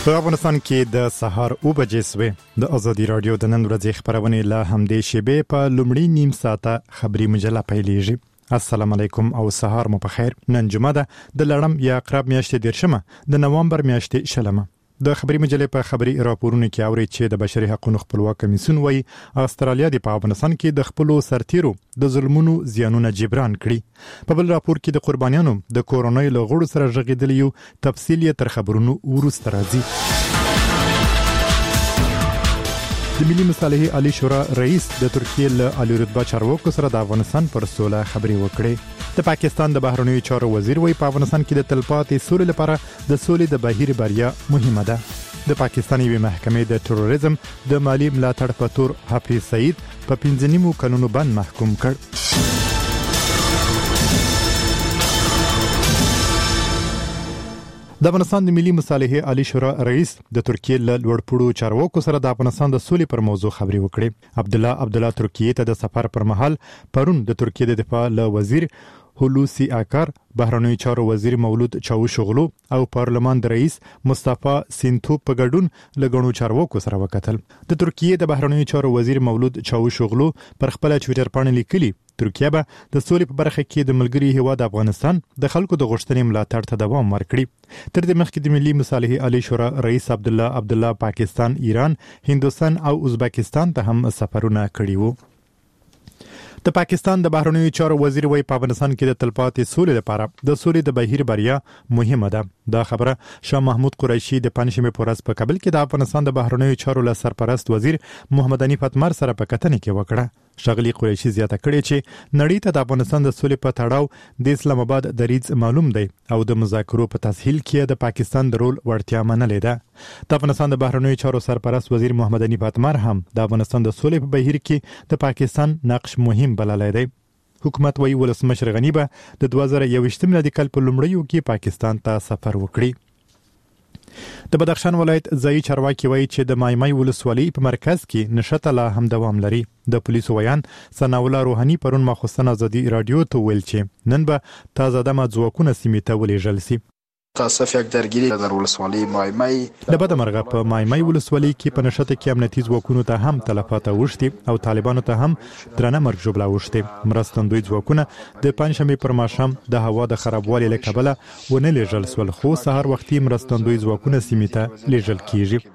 په افغانستان کې د سهار 9 بجې سوې د ازادي رادیو د نن ورځې خبرونه له همدې شیبې په لومړی نیم ساعته خبري مجله پیلېږي. السلام علیکم او سهار مو په خیر. نن جمعه ده د لړم یا عقرب میاشتې 10 د نوامبر میاشتې شلمه. د خبري مجلې په خبري راپورونو کې اوري چې د بشري حقوقو خپلواک کمیسیون وايي استرالیا د افغانستان کې د خپلو سرتیرو د ظلمونو زیانونه جبران کړي. په بل راپور کې د قربانیانو د کورونا له غړو سره ژغېدل یو تفصیل تر خبرونو وروسته راځي. د ملي مصالحې عالی شورا رئیس د ترکیه له عالی رتبه چارواکو سره د افغانستان پر سوله خبري وکړي. د پاکستان د بهرنیو چارو وزیر وایي په افغانستان کې د تلپاتې سولې لپاره د سولې د بهیر بریا مهمه ده. د پاکستان یوې محکمې د تروریزم د مالی ملاتړ په تور حفیظ سعید په 15 کلونو باندې محکوم کړ. د افغانستان د ملي مصالحې عالی شورا رئیس د ترکیه له لوړپوړو چارواکو سره د افغانستان د سولې پر موضوع خبري وکړي. عبدالله ترکیه ته د سفر پر مهال پرون د ترکیه د دفاع له وزیر هولوسی آکار، بهرنیو چارو وزیر مولود چاوشوغلو او پارلمان د رئیس مصطفی سینتو په ګډون لګونو چارواکو سره وکتل. د ترکیه د بهرنیو چارو وزیر مولود چاوشوغلو پر خپل ټوئیټر باندې لیکلي ترکیه به د سولې په برخه کې د ملګری هیواد افغانستان د خلکو د غوښتنې ملاتړ ته دوام ورکړي. تر دې مخکې د ملي مصالحې عالی شورا رئیس عبدالله پاکستان، ایران، هندوستان او ازبکستان ته هم سفرونه کړي وو. د پاکستان د بهرنیو چارو وزیر وایي په افغانستان کې د تلپاتې سولې لپاره د سولې د بهیر بریا مهمه ده. دا خبره شاه محمود قریشي د پنځمې په ورځ په کابل کې د افغانستان د بهرنیو چارو له سرپرست وزیر محمد حنیف اتمر سره په کتنې کې وکړه. شغلی قریشي زیاته کړې چې نړۍ ته د افغانستان د سولې په تړاو د اسلام آباد دریځ معلوم دی او د مذاکرو په تسهیل کې د پاکستان د رول وړتیا منلې ده. د افغانستان د بهرنیو چارو سرپرست وزیر محمد حنیف اتمر هم د افغانستان د سولې په بهیر کې د پاکستان نقش مهم بللی دی. حکومت وايي ولسمشر غنی به د 2021 میلادي کال په لومړیو کې پاکستان ته سفر وکړي. د بدخشان ولایت ځایي چارواکي وایي چې د مایمای ولسوالۍ په مرکز کې نشته لا هم دوام لري. د پولیسو ویان ثنا الله روحاني پرون ماخوستن ازادي رادیو ته ویل چې نن به تازه دمه ځواکونه سیمې ته ولېږل شي. تاسف یک درگیری در ولسوالی مایمای د بده مرغه په مایمای ولسوالۍ کې په نشته کې امنیتي ځواکونو ته هم تلفات اوښتي او طالبانو ته هم درنه مرګ ژوبله اوښتي. مرستندوی ځواکونه د پنځمې پر ماښام د هوا د خرابوالي له کبله ونه لیږل سول، خو سهار وختي مرستندوی ځواکونه سیمې ته لیږل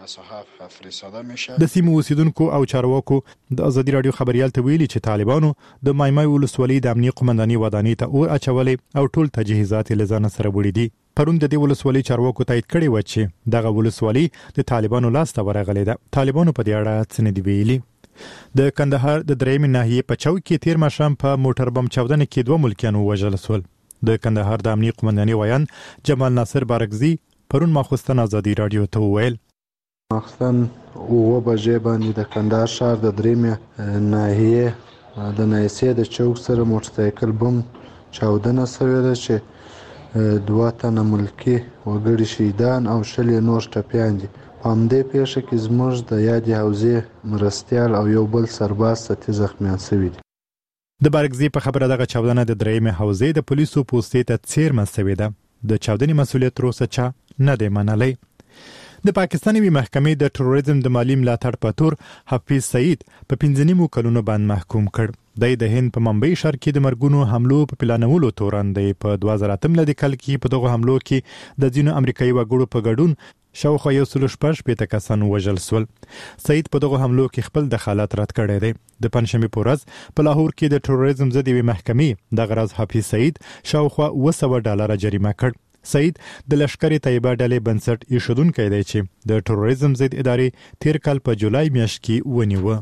کیږي. د سیمو اوسیدونکو او چارواکو د ازادي رادیو خبريال ته ویلي چې طالبانو د مایمای ولسوالۍ د امنیت قومنداني ودانۍ ته اور اچولې او ټول تجهیزات یې لزان سره وړي دي. پرون د دې ولسوالۍ چارواکو تایید کړی و چې دغه ولسوالۍ د طالبانو لاس ته ورغلې ده. طالبانو په دې اړه څه نه دی ویلي. د کندهار د درېمې ناحیې په چوک کې تیر ماښام په موټر بم چاودنه کې 2 ملکیان وژل شول. د کندهار د امنیت قومنداني ویان جمال ناصر بارګزي پرون ماخوستن ازادي رادیو ته وویل ماخوستن 9 بجې باندې د کندهار ښار د درېمې ناحیې د نایسې د چوک سره موټرسایکل بم چاودنه شوې ده چې 2 تنه ملکی وګړي شهیدان او 20 نور ټپیان دي. په همدې پیښه کې زموږ د یادې حوزې مرستیال او یو بل سرباز سطحي زخمیان شوي دي. د بارګزي په خبره دغه چاودنه د درېمې حوزې د پولیسو پوستې ته څیرمه شوې ده. د چاودنې مسؤلیت تر اوسه چا نه دی منلی. د پاکستاني محکمې د تروریزم د مالی ملاتړ په تور حفیظ سعید په 15 کلونو باندې محکوم کړ. د هند په ممبئی ښار کې د مرګونو حملو په پلانولو تورن دی. په 2008 میلادي کال کې په دغه حملو کې د ځینو امریکایي وګړو په ګډون شاوخوا 116 کسان وژل شول. سعید په دغه حملو کې خپل دخالت رد کړی دی. د پنځمې په ورځ په لاهور کې د تروریزم ضد محکمې د غرض حفیظ سعید شاوخوا $100 جریمه کړ. سعید د لشکري طیبه ډلې بنسټ ایښودونکی دی چې د تروریزم ضد ادارې تیر کال په جولای میاشت کې ونیوه.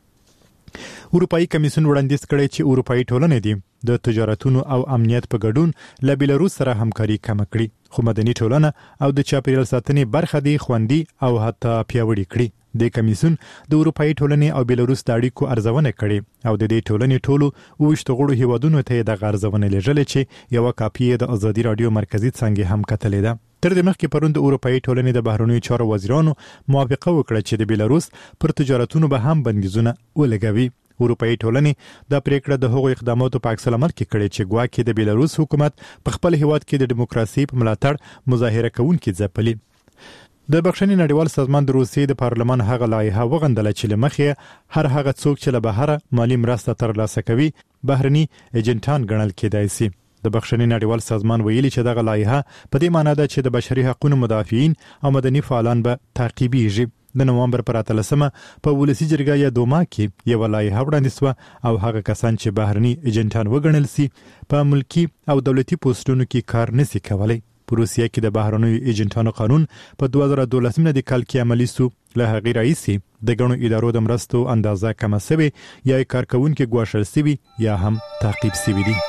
اروپایي کمیسیون وړاندیز کړی چې اروپایي ټولنې دي د تجارتونو او امنیت په ګډون له بیلاروس سره همکاري کم کړي، خو مدني ټولنه او د چاپیریال ساتنې برخه دي خوندي او حتی پیاوړي کړي. د کمیسیون د اروپایي ټولنې او بیلاروس د اړیکو ارزونه کړي او د دې ټولنې ټولو 28 غړو هیوادونو ته د ارزونه لیږلې چې یو کاپی د ازادي رادیو مرکزی څنګه هم کتلې ده. تر دې مخکې پرون د اروپایي ټولنې د بهرنیو چارو وزیرانو موافقه وکړه چې د بیلاروس پر تجارتونو به هم بندیزونه ولګوي. اروپایي ټولنې دا پریکړه د هغو اقداماتو په عکس العمل کې کړې چې ګواکې د بیلاروس حکومت په خپل هیواد کې د دیموکراسي په ملاتړ مظاهره کوونکي ځپلي. د بخښنې نړیوال سازمان د روسیې د پارلمان هغه لایحه وغندله چې له مخې هر هغه څوک چې له بهره مالی مرسته ترلاسه کوي بهرني ایجنټان ګڼل کېدای شي. د بخښنې نړیوال سازمان ویلي چې دغه لایحه په دې معنی ده چې د بشري حقوقو مدافعین او مدني فعالان به تعقیبېږي. د نومبر پر 13 په ولسی جرګه یا دوما کې یو لایحه وړاندې شوه او هغه کسان چې بهرني ایجنټان وګڼل شي په ملکی او دولتي پوسټونو کې کار نشي کولای. په روسیه کې د بهرنیو ایجنټانو قانون په 2012 کال کې عملی شو. له هغې راهیسې د ګڼو ادارو د مرستو اندازه کمه شوې یا کارکونکي ګواښل شوي یا هم تعقیب شوي دي.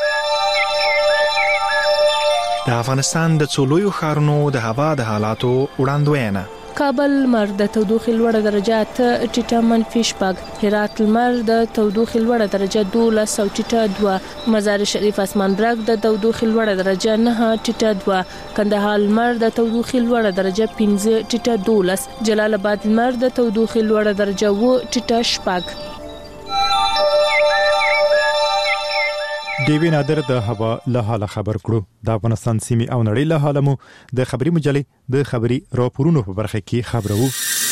د افغانستان د څو لویو ښارونو د هوا د حالاتو وړاندوینه. کابل لمر د تودوخې لوړه درجه 8 ټیټه منفي 8، هرات لمر د تودوخې لوړه درجه 12 او ټیټه 2، مزار شریف اسمان برګ د تودوخې لوړه درجه 9 ټیټه 2، کندهار لمر د تودوخې لوړه درجه 15 ټیټه 12، جلال آباد لمر د تودوخې لوړه درجه 7 ټیټه 8. ډیوی نادر د هوا له حاله خبر کړو. د افغانستان سیمې او نړۍ له حاله مو د خبري مجلې د خبري راپورونو په برخه کې خبرو.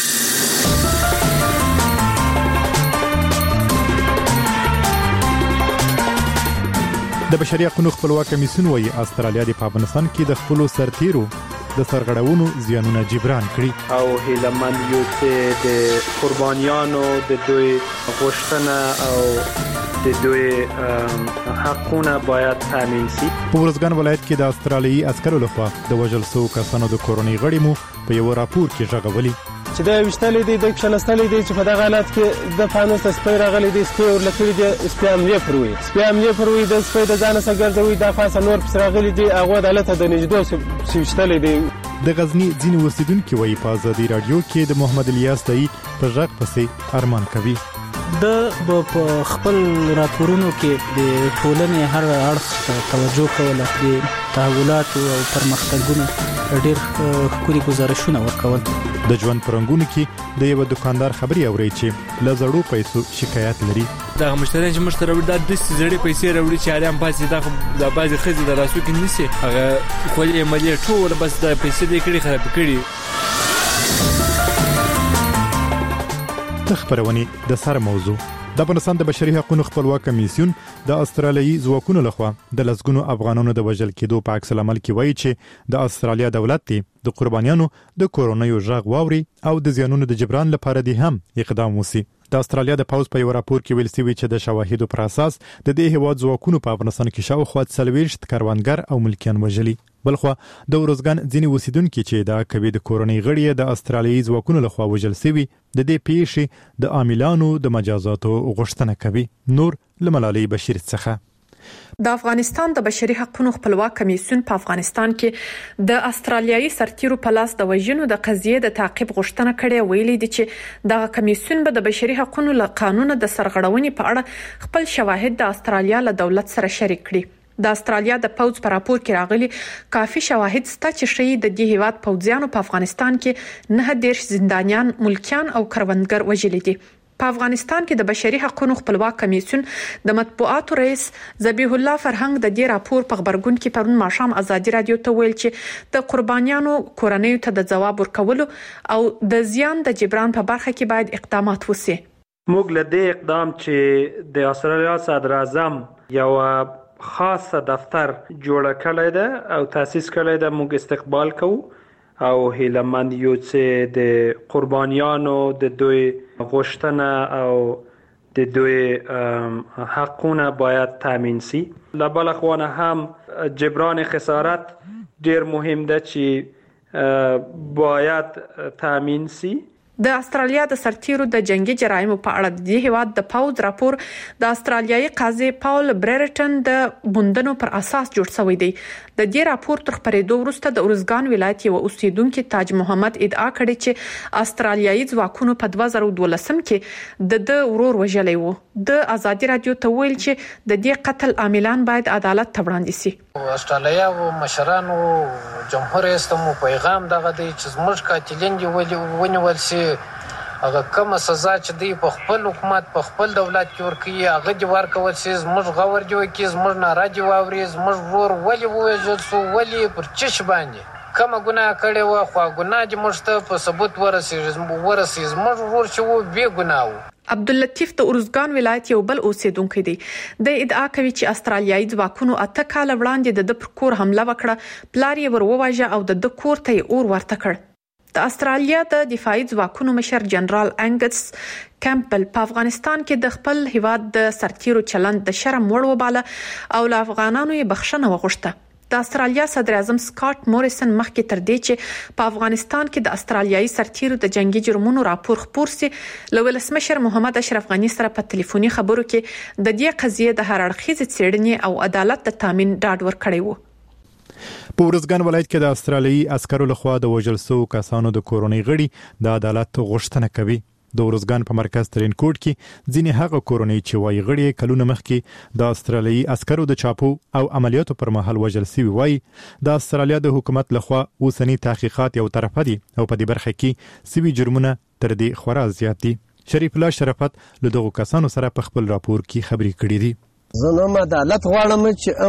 د بشري حقوقو خپلواک کمیسیون وايي استرالیا د افغانستان کې د خپل سرتیرو د سرغړونو زیانونه جبران کړي او هیلمن یو چې د قربانیانو د دوی غوښتنه او د دوی حقونه باید تامین شي. په ورزګان ولایت کې د استرالیایي عسکرو لخوا د وژل شوو کسانو د کورنۍ غړي مو په یو راپور کې ژغورلي چې دا وشتلې دي د کښنستلې دي چې په دغه حالت کې د فانوس سپیر راغلي دي سپیر ورلکړي دي سپیاملې پروي د سپیر د ځان سره ګرځوي د خاصه نور پر راغلي دي هغه د حالت د نجدو وشتلې دي. د غزنی ځینې اوسیدونکو وايي په ازادي رادیو کې د محمد الیاس دای په ژغ پسې ارمان کوي. د خپل راپورونو کې د ټولنې هر اړخ توجه کول، د تحولات او پرمختګونو ډېر ښکلي گزارشونه ورکول. د ژوند پرنګونو کې د یو دکاندار خبري اوري چې له زړو پیسو شکایت لري. دا مشتری چې مشتری د زړې پیسې راوړي چې اړم پاتې د بازي خزي د راسو کې نيسي هغه خو یې ملي ټول بس د پیسې دې کړي خراب کړي. د خبرونې د سر موضوع د افغانستان د بشري حقوقو خپلواک کمیسیون د استرالیایي ځواکونو لخوا د لسګونو افغانانو د وژل کېدو په عکس العمل کې وایي چې د استرالیا دولت د قربانیانو د کورونیو ژغ واوري او د زیانونو د جبران لپاره د هم اقدام وسی. د استرالیا د پاوز په یو راپور کې ویل شوی چې د شواهدو پر اساس د دې هیواد ځواکونو په افغانستان کې شاوخوا 40 کاروانګر او ملکیان وژلي. بلخوا د ورزګان ځینې اوسیدونکو چې د کوي د کورنۍ غړي د استرالیایي ځواکونو لخوا وژل شوی د دې پیښې د عاملانو د مجازاتو غوښتنه کوي. نور لملالي بشیر څخه. د افغانستان د بشري حقوقو خپلواک کمیسیون په افغانستان کې د استرالیایي سرتیرو په لاس د وژنو د قضیې د تعقیب غوښتنه کړې ویلي دي چې د کمیسیون به د بشري حقوقو له قانون د سرغړونې په اړه خپل شواهد د استرالیا له دولت سره شریک کړي. د استرالیا د پوز پر راپور کې راغلي کافي شواهد ستا چې شي د دې هیواد پوځیانو په افغانستان کې 9 زندانیان، ملکیان او کروندګر وژلي دي. په افغانستان کې د بشري حقوقو خپلواک کمیسیون د مطبوعاتو رئیس ذبیح الله فرهنګ د دې راپور په خبرګون کې پرون ماښام ازادي رادیو ته ویل چې د قربانیانو کورنۍ ته د جواب ورکولو او د زیان د جبران په برخه کې باید اقدامات وشي. موږ له دې اقدام چې د استرالیا صدر اعظم یو خاصه دفتر جوړ کړی دی او تاسیس کړی دی موږ استقبال کوو او هیلمن یو چې د قربانیانو د دوی غوښتنه او د دوی حقونه باید تامین شي. له بل خوا هم جبران خسارت ډیر مهم ده چې باید تامین شي. د استرالیا د سرتیرو د جنگي جرایمو په اړه د هیواد د پاوز راپور د استرالیایي قاضي پاول برریټن د بوندنو پر اساس جوړ شوی دی. د دې راپور تر خبرېدو وروسته د ورزګان ولایت یو اوسیدونکو تاج محمد ادعا کړې چې استرالیایي ځواکونو په 2012 کې د ورور وژلی وو. د ازادي رادیو ته ویل چې د دې قتل عاملان باید عدالت ته وړاندې شي. استرالیا او مشرانو جمهور رئیس ته پیغام دغه دی چې زموږ قاتلین دی ونیول شي، هغه کومه سزا چې دی په خپل حکومت په خپل دولت کې ورکړي هغه دی ورکول شي. زموږ غور دی کې زموږ ناراضي واوري، زموږ ورور ولې وژل شو، ولې پر چش باندې کومه ګناه کړې وه خو ګناه چې موږ ته په ثبوت ورسي زموږ ورور چې و بې ګناه و. عبداللطیف د ارزګان ولایت یو بل اوسیدونکی دی. د ادعا کوي چې استرالیایي ځواکونو 8 کال وړاندې د پر کور حمله وکړه، پلار یې ورواژه او د کور ته یې اور ورته کړ. د استرالیا د دفاعي ځواکونو مشر جنرال انګس کیمپل په افغانستان کې د خپل هیواد د سرتیرو چلند د شرم وړ وباله او له افغانانو یې بخښنه وغوښته. د استرالیا صدر اعظم سکاټ موریسن مخکې تر دې چې په افغانستان کې د استرالیایي سرتیرو د جنگي جرمونو راپور خپور سي، له ولسمشر محمد اشرف غني سره په ټلیفوني خبرو کې د دې قضیې د هر اړخیزې څېړنې او عدالت د تامین ډاډ ورکړی وو. په ورزګان ولایت کې د استرالیایي عسکرو لخوا د وژل شوو کسانو د کورنۍ غړي د عدالت غوښتنه کوي. د ورزګان په مرکز ترینکوټ کې ځینې هغه کورنۍ چې وایي غړي کلونه مخکې د استرالیایي عسکرو د چاپو او عملیاتو پر مهال وژل شوي وایي د استرالیا د حکومت لخوا اوسنی تحقیقات یو طرفه دي او په دې برخه کې سوي جرمونه تر دې خورا زیات دي. شریف الله شرافت له دغو کسانو سره په خپل راپور کې خبرې کړې دي. زه نو عدالت غواړم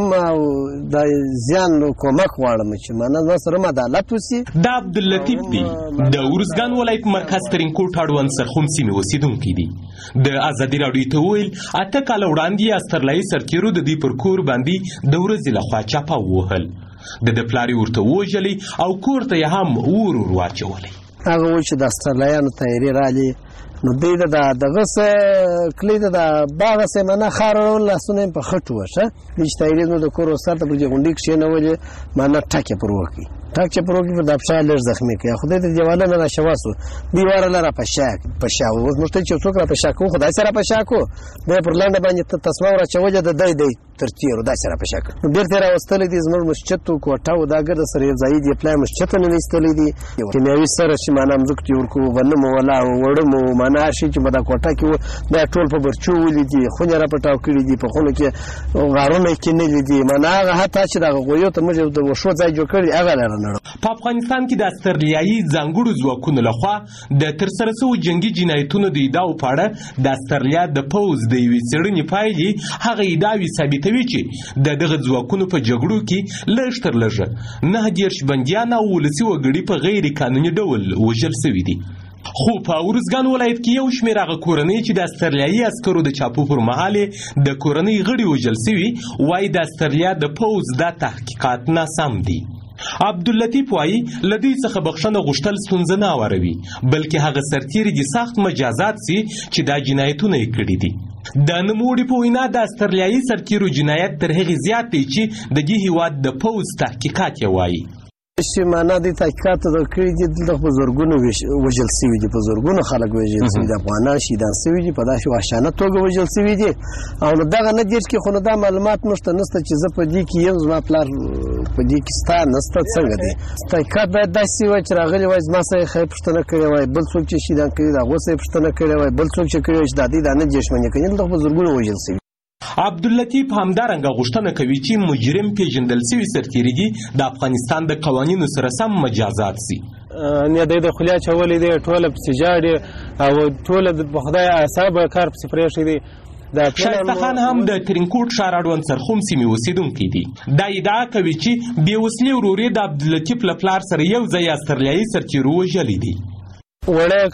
چې د زیان کومک غواړم چې معنا سره عدالت وسی. د عبداللطیف دی د ورزګان ولایت مرکز ترینکوټ اړوند سرخوم سیمې اوسیدونکی دی. د ازادي راډیو ته ویل 8 کال وړاندې استرالایي سرتیرو د دې پر کور باندې د ورځې لخوا چاپه ووهل، د پلار ورته وژلی او کور ته یې هم اور واچولی. هغه و چې د استرالیانو تیاری رالی نو دوی دغه څه کلی د باغ سیمانه خارول لاسونه په خټو وشه چې تیاری نو د کور وسط په غونډې کې نه ولې معنا ټاکه پروکي په د افشار لږ زخمی کې خدای دې دیواله نه شواسو دیواره لره پښاو اوس نو چې څوک را پښاکو خدای سره پښاکو د پر لاندې باندې تصویر راچوجه د دای ترتیرو د سره پښاک بیرته راوستل دي زموږ مسجد کوټه او دا ګرد سره زاید یې پلان مسجد نه نستل دي کیمیاوي سره چې معنا مزکتی ورکو ونمو ولا وړمو معنا شي چې مدا کوټه کې دا ټول په برچو ولیدي خو نه را پټاو کړی دي په خونه کې غارونه کې نه لیدي معنا هغه حتی چې دا غویو ته موږ د وشو ځای جوړ کړی هغه لرنه. په افغانستان کې د استرالیایي ځانګړو ځواکونو لخوا د ترسره شویو جنگي جنایتونو د ادعاو په اړه د استرالیا د پوز د یوې څېړنې پایلې هغه ادعاوې ثابتوي چې د دغه ځواکونو په جګړو کې لږ تر لږه 9 بندیان او ولسي وګړي په غیر قانوني ډول وژل شوي دي. خو په ورزګان ولایت کې یو شمېر هغه کورنۍ چې د استرالیایي عسکرو د چاپو پر مهال د کورنۍ غړي وژل شوي وایي د استرالیا د پوز دا تحقیقات ناسم دي. عبداللطیف وایي له دوی څخه بخښنه غوښتل ستونزه نه اوروي بلکې هغه سرتیري دي سخت مجازات سي چې دا جنایتونه یې کړي دي. د نوموړي په وینا د استرالیایي سرتیرو جنایت تر هغې زیات دی چې د دې هیواد د پوز تحقیقات یې وایي. چې معنا د تحقیقات د کړي دي د بزرګونو وژل شوي دي، بزرګونو خلک وژل شوي دي، افغانان شهیدان شوي دي، په داسې وحشانه توګه وژل شوي دي. او نو دغه نه دېرش کې خو نو دا معلومات نشته چې زه په دې کې یم زما پلار په دې کې ستا نشته څنګه دی. تحقیقات باید داسې وای چې راغلی وای زما سره یې پوښتنه کړې وای بل څوک چې شهیدان کړي د هغو سره یې پوښتنه کړې وای بل څوک چې کړي وای چې دا دوی دا نه جشمنې کوي دغه بزرګونو وژل شوي. عبداللطیف همدارنګه غوښتنه کوي چې مجرم پیژندل شوي سرتیري دي د افغانستان د قوانینو سره سم مجازات شي. نه د خولیا چولې دي ټوله پسې جاړي او ټوله د خدای اعصاب کار پسې پرېښي دي. شایسته خان هم د ترینکوټ ښار اړوند سرخوم سیمې اوسیدونکی دی. دا ادعا کوي چې بې وسلې ورور یې د عبداللطیف له پلار سره یو ځای استرالیایي سرتیرو وژلي دي. وړه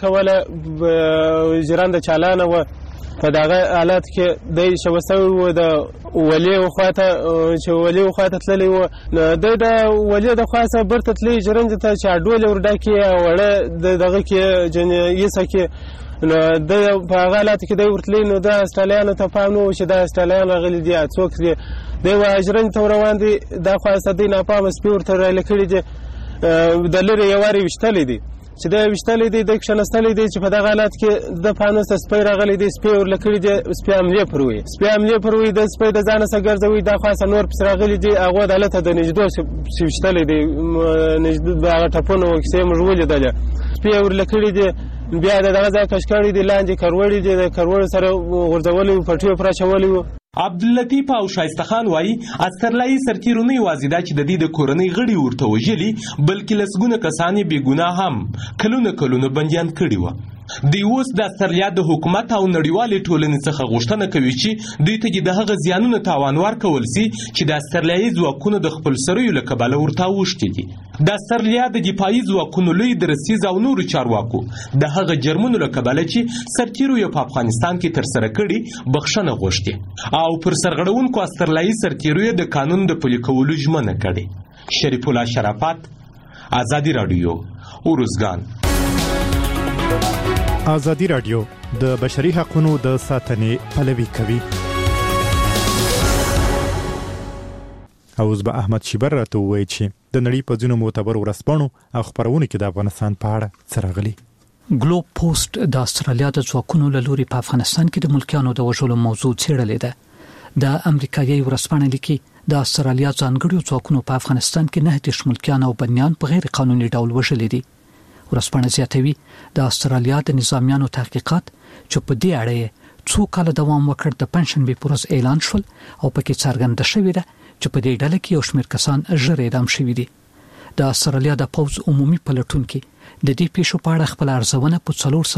کوله ژرنده چالانه وه په دغه حالت کې دی شوه سوی و د ولي خواته چې ولي خواته تللی و نو دی د ولي د خوا څخه برته تللی ژرندې ته چې اډولې ورډکې وړه د دغه کې یسه کې نو دی په هغه حالت کې دی ورتلی نو د استرالیانو ته پام نه و چې دا استرالیان راغلي دي څوک دي دی و ژرندې ته روان دي دا خوا دی ناپامه سپي ورته رایله کړي دي د لرې یو وارې ویشتلی دي چې دا ویشتلی دی د کښېنستلی دی چې په دغه حالت کې د پانوس ته سپی راغلی دی سپی ورله کړي دي سپی حملې پر وي سپی حملې پر وي د سپی د ځانه څخه ګرځوي دا خوا نور پسې راغلي دي هغو د هلته د نجدو ویشتلی دی هغه ټپونه و کیسې موږ ولیدلې سپی یې ورله کړي دي بیا د دغه ځای کش کړي دي لاندې کروړي دي د کروړو سره غورځولی و پټیو پر اچولی و. عبداللطیف او شایسته خان وایي استرالایي سرتیرو نه یوازې دا چې د دې د کورنۍ غړي ورته وژلي بلکې لسګونه کسان یې بې ګناه هم کلونه بندیان کړي وه. دی اوس د استرالیا د حکومت او نړیوالې ټولنې څخه غوښتنه کوي چې دوی ته د هغه زیانونو تاوان ورکول سي چې د استرالیایي ځواکونو د خپل سرویو له کبله ورته اوښتي دي. د استرالیا د دفاعي ځواکونو لوی درسیز او نورو چارواکو د هغه جرمونو له کبله چې سرتیرو یې په افغانستان کې ترسره کړي بخښنه غوښتې او پر سرغړونکو استرالیایي سرتیرو یې د قانون د پلي کولو ژمنه کړې. شریف الله شرافت، آزادی رادیو، اروزګان. آزادی رادیو د بشري حقوقو د ساتنې پلوي کوي. اوس به احمد شیبر راته وایي چې د نړۍ په ځینو معتبر ورځپاڼو او خبرونو کې د افغانستان په اړه څه راغلي. ګلوب پوسټ د استرالیا د ځواکونو له لوري په افغانستان کې د ملکیانو د وژلو موضوع څېړلې ده. د امریکایي ورځپاڼې لیکي د استرالیا ځانګړو ځواکونو په افغانستان کې 9 ملکیان او بنیان په غیر قانوني ډول وژلي دي. ورځپاڼه زیاتوي د استرالیا د نظامیانو تحقیقات چې په دې اړه څو کال دوام وکړ د پنځشنبه پر ورځ اعلان شول او پکې څرګنده شوې ده چې په دې ډله کې یو شمېر کسان ژر اعدام شوي دي. د استرالیا د پوز عمومي پلټون کې د دې پیښو په اړه خپل ارزونه په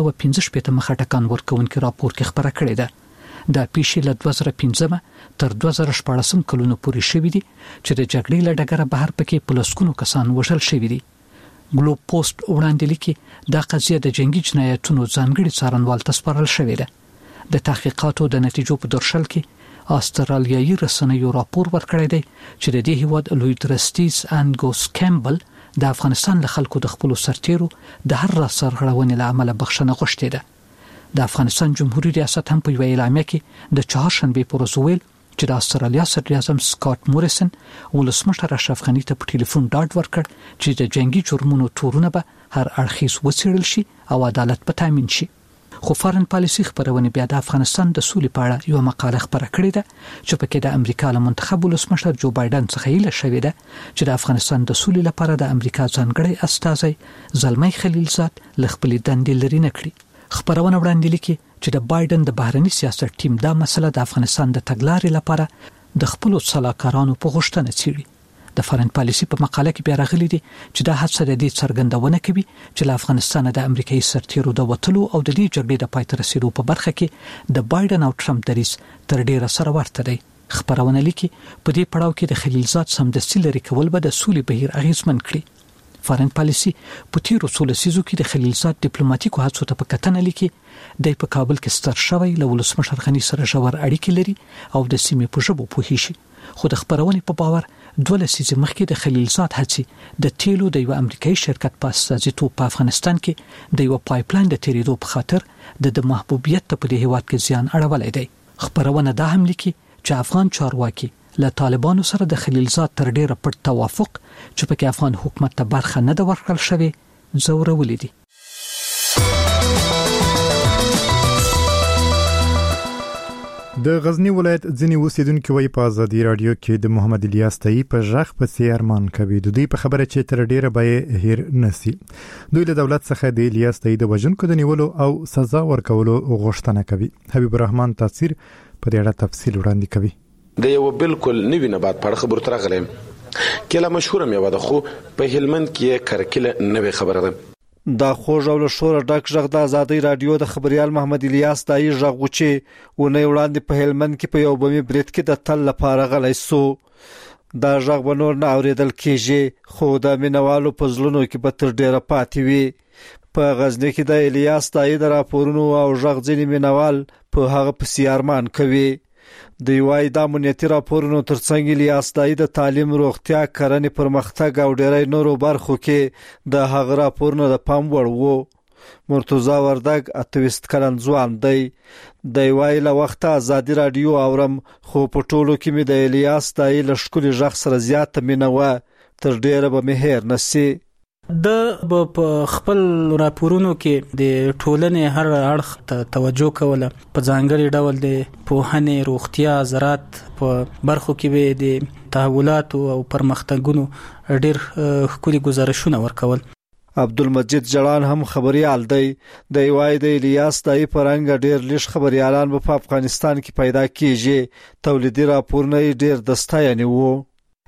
415 مخه ټکان ورکوونکي راپور کې خبره کړې ده. د پیښې له 2015 تر 2014 کلونو پورې شوې دي چې د جګړې له ډګره بهر پکې پلسکونو کسان وژل شوي دي. ګلوب پوسټ وړاندې لیکي دا قضیه د جنگي جنایتونو ځانګړي څارنوال ته سپارل شوې ده. د تحقیقاتو د نتیجو په درشل کې استرالیایي رسنیو راپور ورکړی دی چې د دې هیواد لوی درستیز انګوس کیمبل د افغانستان له خلکو د خپل سرتیرو د هر را سرغړونې له امله بخښنه غوښتې ده. د افغانستان جمهوریت ریاست هم په یو اعلامیه کې د چهارشنبه پر ورځ ویل چې د استرالیا صدر اعظم سکاټ موریسن ولسمشر اشرف غنی ته په ټلیفون ډاډ ورکړ چې د جنگي جرمونو تورونه به هر اړخیز وڅېړل شي او عدالت به تامین شي. خو فارن پالیسي خبرونه بیا د افغانستان د سولې په اړه یو مقاله خبره کړې ده چې پکې د امریکا له منتخب ولسمشر جو بایدن څخه هیله شوې ده چې د افغانستان د سولې لپاره د امریکا ځانګړی استازی زلمی خلیلزاد له خپل دندې لري نه کړي. خبرونه وړاندې لیکي چې د بایدن د بهرني سیاست ټیم دا مسله د افغانستان د تګلارې لپاره د خپل صلاحکارانو په غوښتنه څیړي. د فارن پالیسي په مقاله کې بیا راغلي دي چې دا هڅه د دې څرګندونه کوي چې له افغانستان د امریکایي سرتیرو د وټلو او د دې جګړې د پای ته رسیدو په برخه کې د بایدن او ټرمپ دریځ تر ډیره سره ورته دی. خبرونه لیکي په دې پړاو کې د خلیلزاد سمدستي لري کول به د سولې بهیر اغیزمن کړي. فارن پالیسي په تیرو څو لسیزو کې د خلیلزاد ډیپلوماټیکو هڅو ته په کتنه لیکي د په کابل کې ستر شوی له ولسمشر غنی سره ژور اړیکې لري او د سیمې په ژبو پوهیږي شي. خو د خبرونې په باور 2 لسیزې مخکې د خلیلزاد هڅې د تیلو د یو امریکایي شرکت په استازیتوب په افغانستان کې د یو پایپلاین د تیریدو په خاطر د محبوبیت په دې هیواد کې زیان اړولی دی. خبرونه دا هم لیکي چې افغان چارواکي له طالبانو سره د خلیلزاد تر ډیره پټ توافق چې پکې افغان حکومت ته برخه نه ده ورکړل شوې ځورولې دي. د غزنی ولایت ځینی اوسیدونکو وایي په آزادی رادیو کې د محمد الیاس تایی په ژغ پسې ارمان کوي د دوی په خبره چې تر ډیره به هیر نسی. دوی له دولت څخه د الیاس تایی د وژونکو د نیولو او سزا ورکولو غوښتنه کوي. حبیب الرحمن تاثیر په دې اړه تفصیل وړاندې کوي. د یو بالکل نوی نبات په اړه خبرو ترغلم کله مشهور مې وده خو په هلمند کې کرکله نوې خبره ده. دا خوږ او له شوره ډک ژغ د آزادۍ رادیو د خبريال محمد الیاس تایی ژغ چې ونه وړاندې په هلمند کې په یو بمي بریټ کې د تل لپاره غلای سو. دا ژغ بنور نه اوریدل کېږي خو د مینوالو په زلونو کې به تر ډیره پاتې وي. په غزنی کې د الیاس تایی د راپورونو او ژغ ځینې مینوال په هغه پسې ارمان کوي. د یوای د امنیتي راپورونو ترڅنګ الیاس تایی د تعلیم، روغتیا، کرنې، پرمختګ او ډیری نورو برخو کې د هغه راپورونو د پام وړ وو. مرتضی وردګ 28 کلن ځوان دی. د یوای له وخت آزادی رادیو اورم خو په ټولو کې مې د الیاس تایی له ښکلي ژغ سره زیاته مینه وه تر ډیره به مې هیر نسی. د په خپل راپورونو کې د ټولنې هر اړخ ته توجه کوله په ځانګړي ډول د پوهنې، روغتیا، زراعت په برخو کې به د تحولات او پرمختګونو ډېر ښکلي گزارشونه ورکول. عبدالمجید جړان هم خبريال دی. د یوای د الیاس تایی پرنګ ډېر لږ خبريالان په افغانستان کې پیدا کیږي. تولیدي راپورونه ډېر دستایانه وو.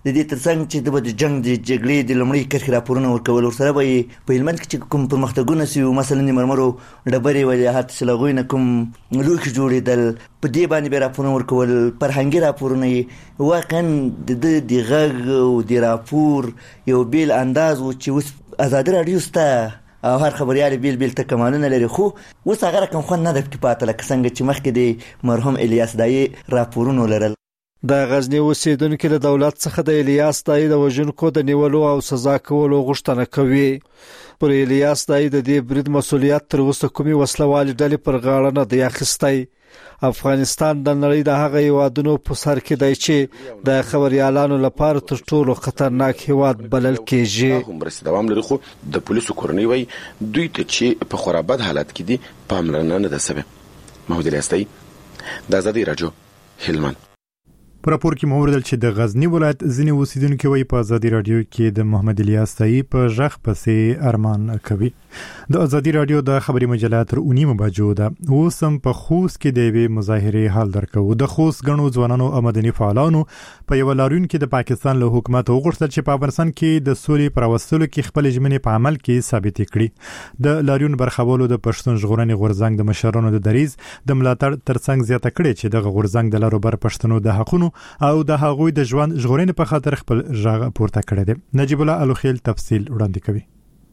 د دې ترڅنګ چې د جنگ د جګړې د لومړۍ کرښې راپورونه ورکول ورسره به په هلمند کې چې کوم پرمختګونه سوي مثلا د مرمرو ډبرې ولیاحت سلغوی نه کوم لوښي جوړېدل په دې باندې به راپورونه ورکول فرهنګي راپورونه واقعا د غږ او د راپور یو بیل انداز و چې اوس ازادي راډیو سته او هر خبريال بیل بیل تکمالونه لري خو اوس هغه رقم خو نه د پاتله څنګه چې مخکې د مرحوم الیاس دای راپورونه لرل. د غزنی اوسیدونکو د دولت څخه د الیاس دای د وژونکو د نیولو او سزا کولو غوښتنه کوي. پر الیاس دای د دې برید مسولیت تر اوسه کومي وسلوال ډلې پر غاړه نه دی اخیستی. افغانستان د نړۍ د هغه هیوادونو په سر کې دی چې د خبريالانو لپاره تر ټولو خطرناک هیواد بلل کېږي. هم مرسته دوام لري خو د پولیسو کورنۍ وای دوی ته چې په خورا بد حالت کې دي پاملرنه نه ده سبب. محمود الیاسی د آزادی رادیو هلمند. په راپور کې مو وردل چې د غزنی ولایت ځینې اوسیدونکو وایي په آزادی رادیو کې د محمد الیاس تای په ژغ پسې ارمان کوي. د آزادی رادیو د خبري مجله تر 9 بجو ده. اوس هم په خوست کې د وی مظاهره حال درکو. د خوست غنو ځوانانو او مدني فعالانو په یو لاریون کې د پاکستان له حکومت وغوښتل چې په افغانستان کې د سولې پر وسلو کې خپل ژمنې په عمل کې ثابت کړي. د لاریون برخوالو د پښتون ژغورنې غورځنګ د مشرانو د دریز د ملاتړ ترڅنګ زیاته کړي چې د غورځنګ د لارو بر پښتنو د حقونو او د هغوی د ژوند ژغورنې په خاطر خپل ژغ پورته کړی دی. نجیب الله الوخیل تفصیل وړاندې کوي.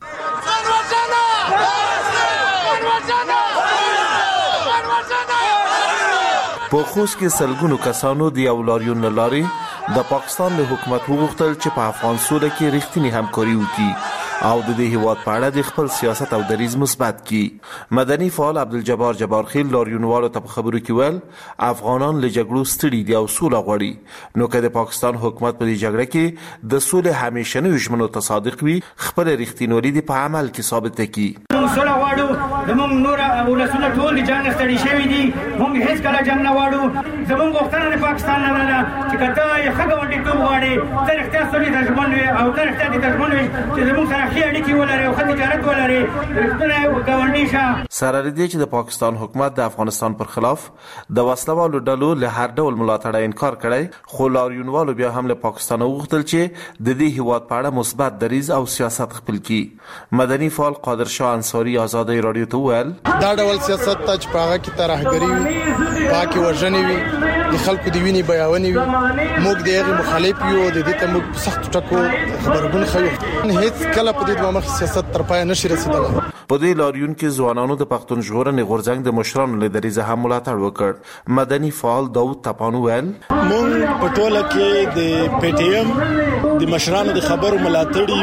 په خوست کې سلګونو کسانو د یو لاریون لاري د پاکستان له حکومت وغوښتل چې په افغان سوله کې رښتینی همکاري وکړي او د دې هیواد په اړه د خپل سیاست او دریځ مثبت کړي. مدني فعال عبدالجبار جبارخیل لاریونوالو ته په خبرو کې ویل افغانان له جګړو ستړي دي او سوله غواړي نو که د پاکستان حکومت په دې جګړه کې د سولې همیشنۍ ژمنو ته صادق وي خپل رښتینولي د په عمل کې ثابت کړي. موږ سوله غواړو زموږ نور ولسونه ټول د جنګ ستړي شوي دي موږ هیڅ کله جنګ نه غواړو زموږ غوښتنه د پاکستان نه ده چې کله یې ښه ګاونډیتوب غواړي ته رښتیا سولې ته ژمن وي او ته رښتیا دې ته ژمن وي چې زموږ سره ښې اړیکې ولري او ښه تجارت ولري رښتینی ګاونډي شه. سره دې چې د پاکستان حکومت د افغانستان پر خلاف د وسلوالو ډلو له هر ډول ملاتړ انکار کړی خو لاریونوالو بیا هم له پاکستان وغوښتل چې د دې هیواد په اړه مثبت دریځ او سیاست خپل کړي. مدني فعال قادر شاه انصاری آزادی رادیو ته ویل دا ډول سیاست ته چې پاغه کې ترهګری وي پاکي وژنې وي د خلکو دی ویني بیاونې وي موږ د هغه مخالف یو د دې ته موږ سخت ټکو خبرګون خو هیڅ کله په دې مخ سیاست تر پای نشي رسیدلی. په دې لاریون کې ځوانانو د پښتون ژغورنې غورځنګ د مشرانو له دریځه هم ملاتړ وکړ. مدني فعال داوود تپانو ویل موږ په ټوله کې د پی ټی ایم د مشرانو د خبرو ملاتړ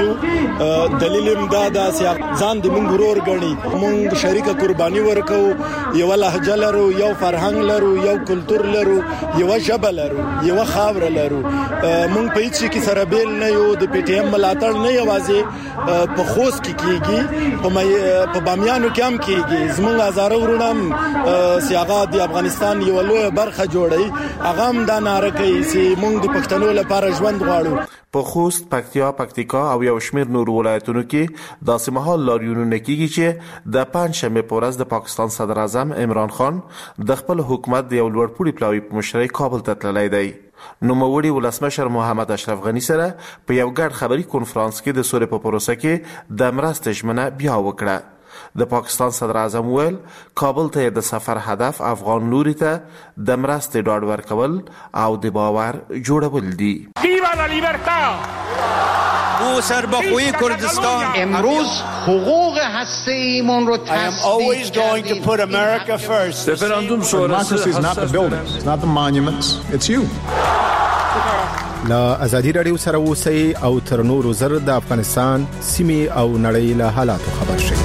یو دلیل امداد ځان د موږ ورور غني موږ شریکه قرباني ورکو یو لهجه لرو یو فرهنګ لرو یو کلچر لرو یو ژبه لرو یو خاور لرو موږ په هیڅ کې سره بیل نه یو د پی ټی ایم ملاتړ نه یوازې په خوست کې کیږي په بامیانو کې هم کیږي زموږ هزاره ورونم سیاغه د افغانستان یو لوی برخه جوړي هغه هم دا ناره کوي چې موږ د پښتنو لپاره ژوند غواړو. په خوست، پکتیکا او یو شمېر نور ولایتونو کې داسې مهال لاریونونه کیږي چې د پنځشنبه په ورځ د پاکستان صدر اعظم عمران خان د خپل حکومت د یو لوړپوړي پلاوي په مشرۍ کابل ته تللی دی. نوموړي ولسمشر محمد اشرف غني سره په یو ګډ خبري کنفرانس کې د سولې په پروسه کې د مرستې ژمنه بیا وکړه. د پاکستان صدر اعظم ویل کابل ته د سفر هدف افغان لوري ته د مرستې ډاډ ورکول او د باور جوړول دي. ویوا لا لیبرتا او سربخوی کردستان امروز حقوق هسته‌ایمون رو I am always going to put America first. رفراندوم شورای is not the buildings, it's not the monuments, it's you. لا آزادی رادیو سره اوسئ او تر نورو زر د افغانستان سیمې او نړۍ له حالاتو خبر شئ.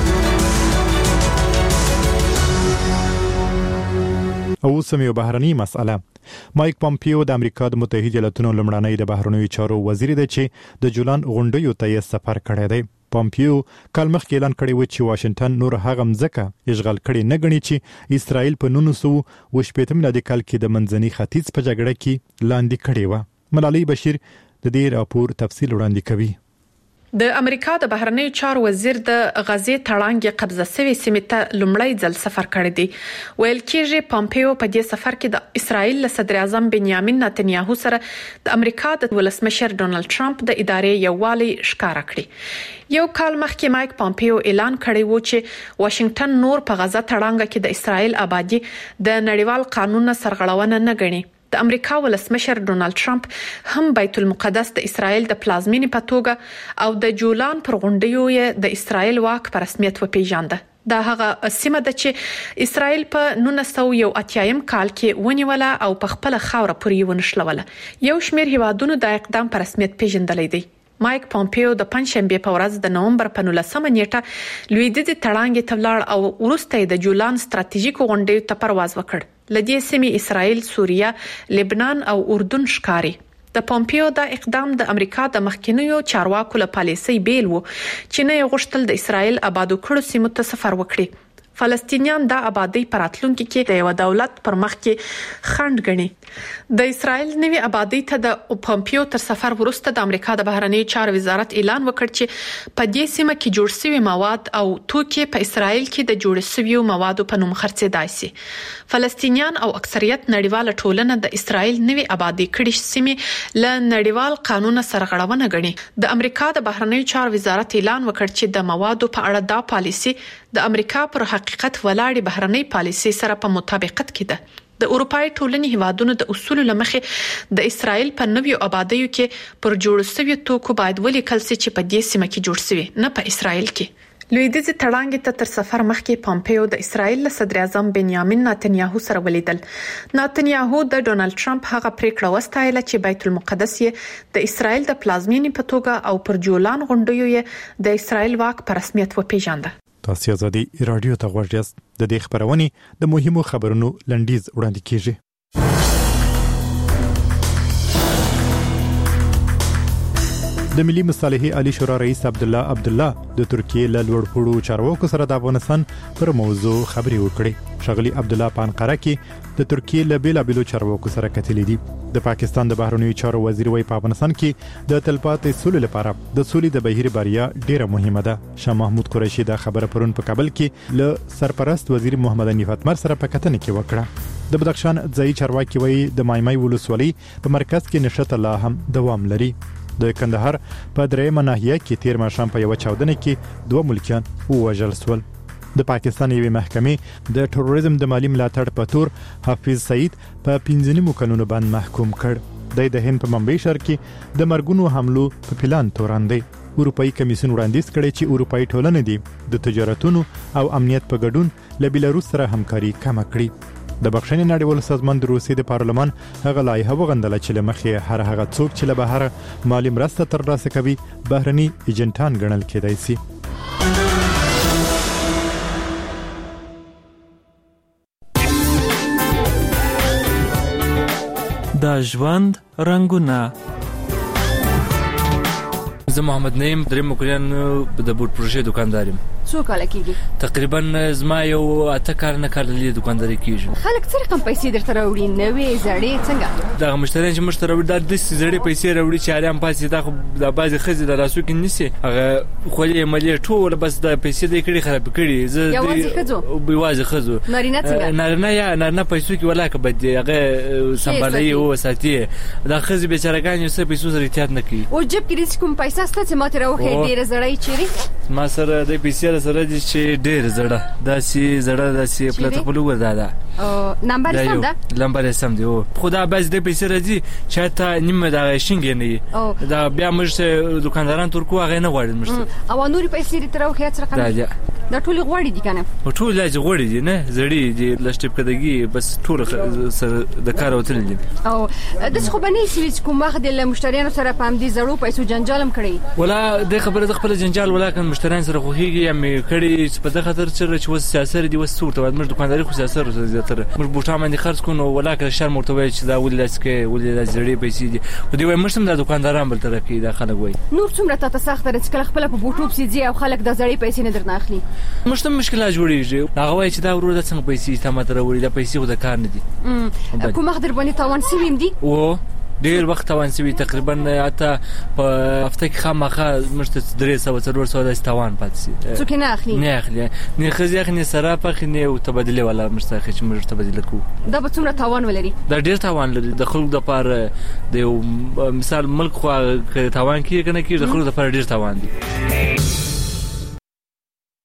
او سمې بهرنی مسأله مایک پامپیو د امریکا د متحده ایالاتونو لمړنۍ د بهرنیو چارو وزیر دی چې د جولان غونډیو ته سفر کړی دی. پامپیو کال مخکې اعلان کړی و چې واشنگټن نور هغه مځکه اشغال کړي نه ګڼي چې اسرائیل په 1918 میلادي کال کې د منځني ختیځ په جګړه کې لاندې کړی و. ملالۍ بشیر د دې راپور تفصیل وړاندې کوي. د امریکا د بهرنیو چارو وزیر د غزې تړانګې قبضه شوی سیمې ته لومړی ځل سفر کړی دی. ویل کېږي پامپیو په دې سفر کې د اسرائیل له صدر اعظم بنیامین نتنیاهو سره د امریکا د ولسمشر ډونالد ټرمپ د ادارې یووالي ښکارا کړی. یو کال مخکې مایک پامپیو اعلان کړی و چې واشنگټن نور په غزه تړانګه کې د اسرائیل آبادی د نړیوال قانون سرغړونه نه ګڼي. د امریکا ولسمشر ډونالد ټرمپ هم بیت المقدس د اسرائیل د پلازمینې په توګه او د جولان پر غونډیو یې د اسرائیل واک په رسمیت وپیژانده. دا هغه سیمه ده چې اسرائیل په 1980 کال کې ونیوله او په خپل خاوره پورې ونشلوله. یو شمېر هیوادونو د اقدام په رسمیت پیژندلې دي. مایک پامپیو د پنځشنبه په ورځ د نومبر په 19 نیټه لویدیځ تړانګې ته ولاړ او وروسته د جولان ستراتیژیکو غونډیو ته پرواز وکړ. لدې سیمې اسرائیل، سوریه، لبنان او اردن ښکاري. د پامپیو دا اقدام د امریکا د مخکینیو چارواکو له پالیسۍ بیل وو چې نه غوښتل د اسرائیل آبادو کړو سیمو ته سفر وکړي. فلسطینیان د آبادی پراتلونکو کې د یو دولت پر مخ کې خنډ ګڼي. د اسرائیل نوې آبادی ته د پامپیو تر سفر وروسته د امریکا د بهرنیو چارو وزارت اعلان وکړ چې په دې سیمه کې جوړ شوی مواد او توکي په اسرائیل کې د جوړ شویو موادو په نوم خرڅېدای شي. فلسطینیان او اکثریت نړیواله ټولنه د اسرائیل نوې آبادی کړي سیمې له نړیوال قانون سرغړونه ګڼي. د امریکا د بهرنیو چارو وزارت اعلان وکړ چې د موادو په اړه دا پالیسي د امریکا پر حقیقت ولاړې بهرنۍ پالیسي سره په مطابقت کې ده. د اروپای ټولنې هیوادونو د اصول لمخې د اسرائیل په نویو آبادیو کې پر جوړ شوی توکو باید ولیکل شي چې په دې سیمه کې جوړ شوی نه په اسرائیل کې. لویدیځ تړانګې ته تر سفر مخکې پامپیو د اسرائیل له صدر اعظم بنیامین نتنیاهو سره ولیدل. نتنیاهو د ډونالد ټرمپ هغه پریکړه وستایله چې بیت المقدس یې د اسرائیل د پلازمینې په توګه او پر جولان غونډیو یې د اسرائیل واک په رسمیت وپیژانده. تاسو ازادي رادیو ته غوږ یاست. د دې خبرونه د مهمو خبرونو لنډیز وړاندې کیږي. د ملي مصالحې عالی شورا رئیس عبدالله د ترکیې له لوړپوړو چارواکو سره د افغانستان پر موضوع خبرې وکړې. شغلی عبدالله په انقره کې د ترکیې له بیلابیلو چارواکو سره کتلې دي. د پاکستان د بهرنیو چارو وزیر وایي په افغانستان کې د تلپاتې سولې لپاره د سولې د بهیر بریا ډیره مهمه ده. شاه محمود قریشي دا خبره پرون په کابل کې له سرپرست وزیر محمد حنیف اتمر سره په کتنه کې وکړه. د بدخشان ځای چارواکي وایي د مایمای ولسوالۍ په مرکز کې نشته لا هم دوام لري. د کندهار په درېمه ناحیه کې تیر ماښام په یو چاودنه کې 2 ملکیان ووژل شول. د پاکستان یوې محکمې د تروریزم د مالی ملاتړ په تور حافظ سعید په 15 کلونو باندې محکوم کړ. د هند په ممبئی ښار کې د مرګونو حملو په پلان تورن دی. اروپאי کمیسیون وړاندیز کړی چې اروپאי ټولنې دي د تجارتونو او امنیت په ګډون له بیلاروس سره همکاري کم کړي. د بخښنې نړیوال سازمان د روسیې د پارلمان هغه لایحه وغندله چې لمخې هر هغه څوک چې له بهر مالی مرسته ترلاسه کوي بهرني ایجنټان ګڼل کېدای شي. د ژوند رنگونه. زه محمد نعیم دریم مکریان د بوټ پروژې دکاندار یم. څو کاله کېږي؟ تقریبا زما یو 8 کال نه کارلې دکانداري کېږي. خلک څه رقم پیسې درته راوړي؟ نوې زړې څنګه؟ دا مشتریان چې مشتری راوړي د زړې پیسې راوړي چې اړم پاسې دا خو د بازي خزي د راسو کې نسی هغه خولې ملي ټول بس د پیسې د کړي خراب کړي. زه بيوازي خزو نارینه څنګه؟ نارینه یا نارینه پیسو کې ولا کبد هغه سمبالي او ساتي دا خزي بیچارهګان یې څه پیسو سره احتیاط نه کوي. او جب کې ریسک کوم پیسې ست چې ماته راوخې ډېر زړې چیرې ما سره د پیسې سره دي چې ډېر زړه داسي زړه داسي پلت خپل وردا او نمبر سم ده نمبر سم دی. او خدا باز د پیسې راځي چې ته نیمه دا شینګ نه دا بیا موږ دکانداران ترکو هغه نه غواړي موږ او نوري پیسې تر واخې څه رقم دا ټول غواړي دي کنه ټول لازم غواړي دي نه زړی دي لشتپ کدګي بس ټول سره د کار وتل دي. او د څه خو بنې سوي کوم وخت د مشتریانو سره پام دي زړو پیسو جنجالم کړی ولا د خبره د خپل جنجال ولاکن مشتریان سره خوږي یم کړي په دغه خاطر چې وس سیاست دي وس صورت موږ دکانداري خو سیاست زیاتره موږ بوټا باندې خرڅ کوو ولاکه شر مرتبه چې دا ولاسکه ولې زړې پیسې دي خو دی موږ هم د دکانداران بل طرف کې د خلک وای نور څومره تاسو سخت درڅ کله خپل په بوټوب سي او خلک د زړې پیسې نه درنه اخلي موږ هم مشکلات جوړیږي هغه وای چې دا ورور د څنګه پیسې ته ماته وروړي د پیسې خو د کار نه دي کوم خبر باندې تاوان سویم دي او ډیر وخت تاوان سوي تقریبا اته په هفته کې خامخا مشته 300 د تاوان پاتې څوک نه اخلي نه خزي اخلي سره پخې نه او تبادله ولا مشته چې موږ تبادله کو دا به څومره تاوان ولري دا ډیر تاوان لري د خلکو د پاره د مثال ملک خو تاوان کې کنه کې د خلکو د پاره ډیر تاوان دي